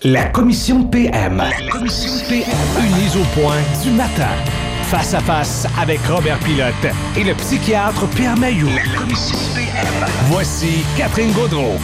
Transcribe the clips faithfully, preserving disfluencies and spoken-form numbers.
La commission P M. La commission P M. Une mise au point du matin. Face à face avec Robert Pilote et le psychiatre Pierre Mailloux. La commission P M. Voici Catherine Gaudreault.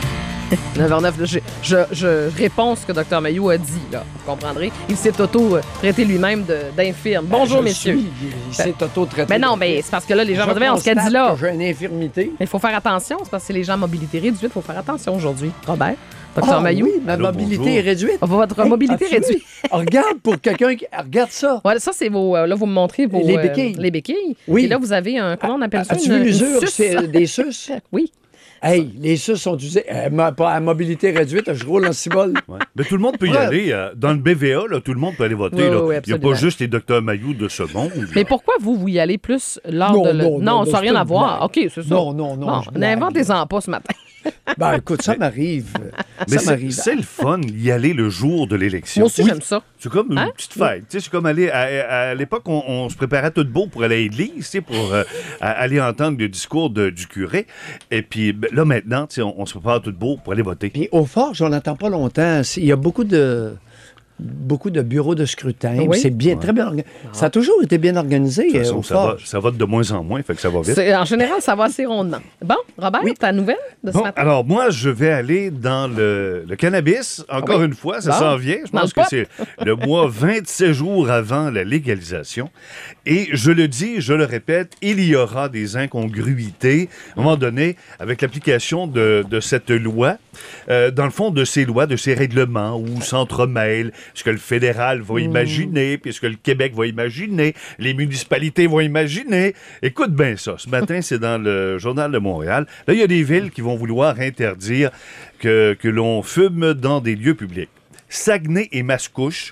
neuf heures neuf, là, je, je, je réponds ce que Dr Mailloux a dit, là. Vous comprendrez. Il s'est auto-traité lui-même de, d'infirme. Bonjour, je messieurs. Suis, il s'est auto-traité. Mais non, mais c'est parce que là, les gens vont dire, on se qu'a dit là. J'ai une infirmité. Il faut faire attention, c'est parce que c'est les gens à mobilité réduite. Il faut faire attention aujourd'hui. Robert, Dr Ah, Mailloux. oui, ma Allô, mobilité bonjour. est réduite. Votre Hey, mobilité as-tu réduite. vu? Regarde pour quelqu'un qui... Regarde ça. Voilà, ça, c'est vos. euh, Là, vous me montrez vos. Les euh, béquilles. les béquilles. Oui. Et là, vous avez un. Comment on appelle ça? As-tu une- vu une l'usure? suce. C'est des suces. Oui. Hey, les suces sont usées. Euh, ma- pas à mobilité réduite, je roule en cibole. Ouais. Mais tout le monde peut y Ouais. aller. euh, dans le B V A, là, tout le monde peut aller voter. Oui, là. oui, Il n'y a absolument. pas juste les docteurs Mailloux de ce monde. là. Mais pourquoi vous, vous y allez plus lors Non, de. le- non, non, ça non, n'a rien c'est à une voir. blague. OK, c'est ça. Non, non, non, Bon, je blague. n'inventez-en pas ce matin. Ben écoute, ça m'arrive. Mais Ça c'est, m'arrive. c'est le fun y aller le jour de l'élection. Moi aussi, j'aime ça. C'est comme une Hein? petite fête. Tu sais, c'est comme aller. À, à l'époque, on, on se préparait tout beau pour aller à l'église, tu sais, pour euh, à- aller entendre le discours de- du curé. Et puis ben, là, maintenant, tu sais, on, on se prépare tout beau pour aller voter. Puis au Forge, on n'attend pas longtemps. Il y a beaucoup de beaucoup de bureaux de scrutin. Oui. Puis c'est bien, très bien organisé. Ça a toujours été bien organisé De toute euh, façon, au ça, va, Forge. ça va de moins en moins, fait que ça va vite. C'est- En général, ça va assez rondement. Bon, Robert, Oui. ta nouvelle de ce Bon, matin? alors moi, je vais aller dans le, le cannabis. Encore Oui. une fois, ça Bon. s'en vient. Je Dans pense le que c'est le mois vingt-sept jours avant la légalisation. Et je le dis, je le répète, il y aura des incongruités à un moment donné avec l'application de, de cette loi. Euh, dans le fond, de ces lois, de ces règlements où s'entremêlent ce que le fédéral va imaginer, puis ce que le Québec va imaginer, les municipalités vont imaginer. Écoute bien ça. Ce matin, c'est dans le Journal de Montréal. Là, il y a des villes qui vont vouloir interdire que, que l'on fume dans des lieux publics. Saguenay et Mascouche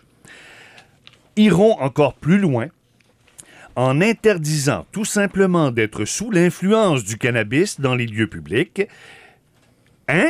iront encore plus loin en interdisant tout simplement d'être sous l'influence du cannabis dans les lieux publics. Hein?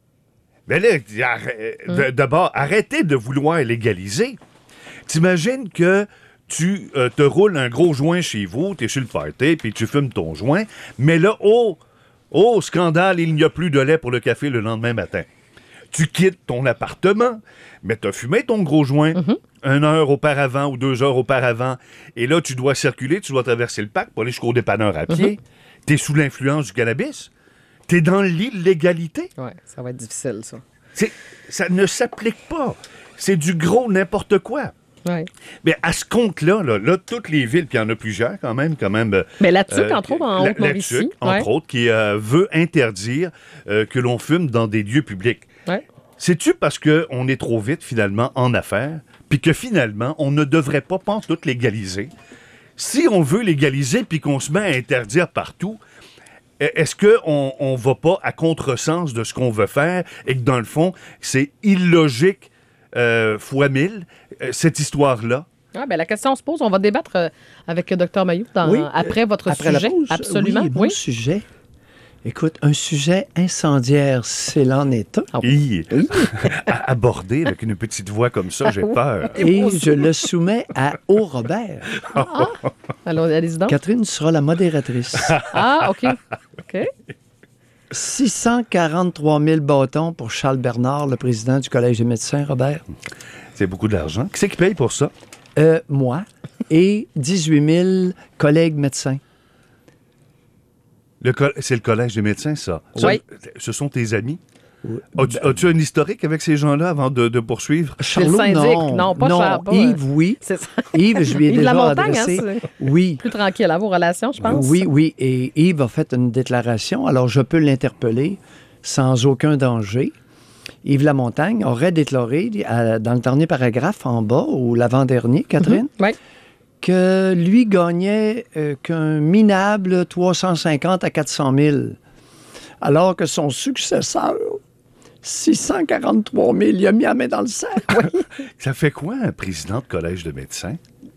Ben là, arr- d- d'abord, arrêtez de vouloir légaliser. T'imagines que tu euh, te roules un gros joint chez vous, t'es sur le party, puis tu fumes ton joint, mais là, oh, oh, scandale, il n'y a plus de lait pour le café le lendemain matin. Tu quittes ton appartement, mais t'as fumé ton gros joint une heure auparavant ou deux heures auparavant, et là, tu dois circuler, tu dois traverser le parc pour aller jusqu'au dépanneur à pied. T'es sous l'influence du cannabis. T'es dans l'illégalité. Ouais, ça va être difficile, ça. C'est, ça ne s'applique pas. C'est du gros n'importe quoi. Ouais. Mais à ce compte-là, là, là, toutes les villes, puis il y en a plusieurs quand même, quand même. euh, Mais la tuque, euh, entre autres, en la- Haute-Mauricie. la tuque, entre Ouais. autres, qui euh, veut interdire euh, que l'on fume dans des lieux publics. Ouais. C'est-tu parce qu'on est trop vite, finalement, en affaires, puis que finalement, on ne devrait pas pantoute légaliser? Si on veut légaliser, puis qu'on se met à interdire partout, est-ce qu'on on va pas à contresens de ce qu'on veut faire et que, dans le fond, c'est illogique euh, fois mille, euh, cette histoire-là? Ah, ben, la question se pose. On va débattre euh, avec Dr Mailloux dans- Oui, après votre Après la sujet. pause, Absolument. Oui, bon sujet. Écoute, un sujet incendiaire, c'est l'en est un. Ah. Hi. À aborder avec une petite voix comme ça, j'ai peur. Et je le soumets à O. Robert. Alors, allez-y donc. Catherine sera la modératrice. Ah, OK. OK. six cent quarante-trois mille bâtons pour Charles Bernard, le président du Collège des médecins, Robert. C'est beaucoup d'argent. Qui c'est qui paye pour ça? Euh, moi et dix-huit mille collègues médecins. Le col- c'est le Collège des médecins, ça? Ça, Oui. Ce sont tes amis? As-tu, as-tu un historique avec ces gens-là avant de, de poursuivre? C'est le Charlot, syndic. non. Non, pas Charles, pas, Yves, oui. C'est ça. Yves, je lui ai Yves déjà Lamontagne, adressé. hein, c'est oui. plus tranquille à vos relations, je pense. Oui, oui. Et Yves a fait une déclaration. Alors, je peux l'interpeller sans aucun danger. Yves Lamontagne aurait déclaré, à- dans le dernier paragraphe en bas, ou l'avant-dernier, Catherine, Oui. que lui gagnait euh, qu'un minable trois cent cinquante à quatre cent mille, alors que son successeur, six cent quarante-trois mille, il a mis la main dans le sac. Ça fait quoi un président de collège de médecins?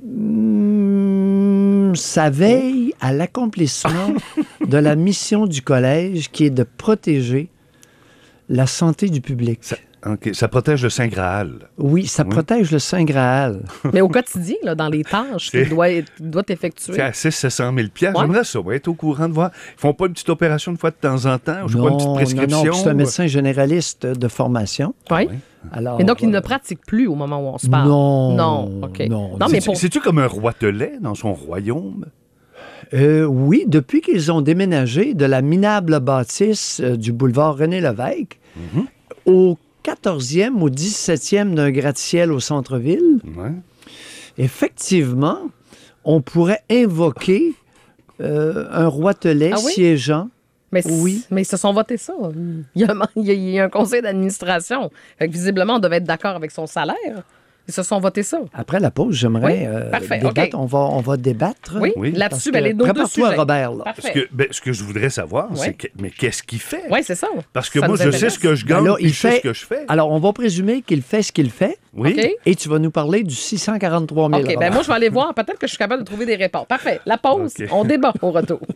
Hum, ça veille à l'accomplissement de la mission du collège qui est de protéger la santé du public. Ça, OK. Ça protège le Saint Graal. Oui, ça Oui. protège le Saint Graal. Mais au quotidien, là, dans les tâches C'est- qu'il doit, qu'il doit effectuer. C'est à six cents à sept cent mille piastres. Ouais. J'aimerais ça, ouais, être au courant de voir. Ils font pas une petite opération une fois de temps en temps? Je sais pas, une petite non, prescription? non, c'est un médecin généraliste de formation. Oui. Alors, Et donc, il euh, ne pratique plus au moment où on se parle. Non. Non, OK. Non. Non, mais C'est- pour... C'est-tu comme un roitelet dans son royaume? Euh, oui, depuis qu'ils ont déménagé de la minable bâtisse euh, du boulevard René-Lévesque Mhm. au quatorzième ou dix-septième d'un gratte-ciel au centre-ville, Ouais. effectivement, on pourrait invoquer euh, un roitelet Ah oui? siégeant. Mais, c- Oui. mais ils se sont votés ça. Il y a, il y a- il y a un conseil d'administration. Fait que visiblement, on devait être d'accord avec son salaire. Ils se sont votés ça. Après la pause, j'aimerais Oui, euh, parfait, débattre. OK. On va, on va débattre. Oui, Oui. Parce là-dessus, que- ben, les deux, deux prépare-toi, sujets. Robert. Là. Parce Parfait. que, ben, ce que je voudrais savoir, Ouais. c'est que, mais qu'est-ce qu'il fait? Oui, c'est ça. Parce que Ça moi, nous je intéresse. sais ce que je Ben gagne, là, puis il je sais fait- ce que je fais. Alors, on va présumer qu'il fait ce qu'il fait. Oui. OK. Et tu vas nous parler du six cent quarante-trois mille. OK, ben moi, je vais aller voir. Peut-être que je suis capable de trouver des réponses. Parfait. La pause, OK. on débat au retour.